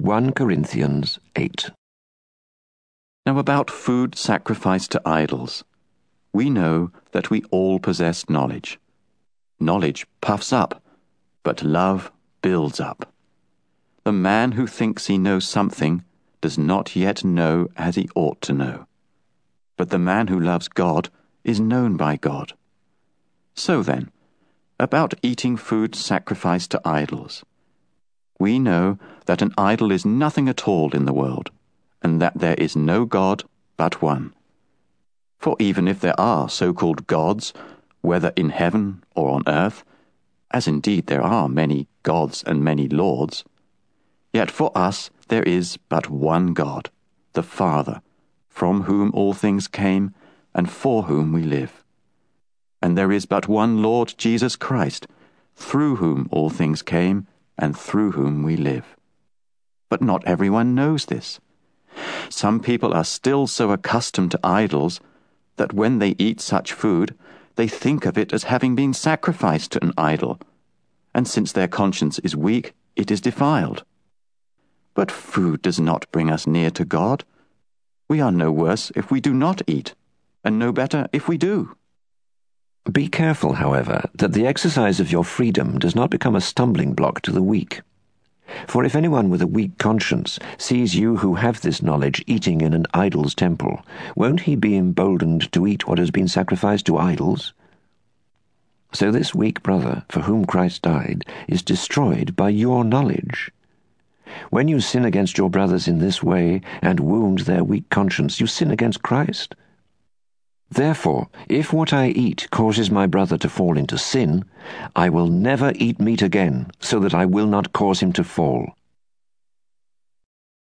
1 Corinthians 8. Now about food sacrificed to idols, we know that we all possess knowledge. Knowledge puffs up, but love builds up. The man who thinks he knows something does not yet know as he ought to know. But the man who loves God is known by God. So then, about eating food sacrificed to idols, we know that an idol is nothing at all in the world, and that there is no God but one. For even if there are so-called gods, whether in heaven or on earth, as indeed there are many gods and many lords, yet for us there is but one God, the Father, from whom all things came and for whom we live. And there is but one Lord Jesus Christ, through whom all things came and through whom we live. But not everyone knows this. Some people are still so accustomed to idols that when they eat such food, they think of it as having been sacrificed to an idol, and since their conscience is weak, it is defiled. But food does not bring us near to God. We are no worse if we do not eat, and no better if we do. Be careful, however, that the exercise of your freedom does not become a stumbling block to the weak. For if anyone with a weak conscience sees you who have this knowledge eating in an idol's temple, won't he be emboldened to eat what has been sacrificed to idols? So this weak brother, for whom Christ died, is destroyed by your knowledge. When you sin against your brothers in this way and wound their weak conscience, you sin against Christ. Therefore, if what I eat causes my brother to fall into sin, I will never eat meat again, so that I will not cause him to fall.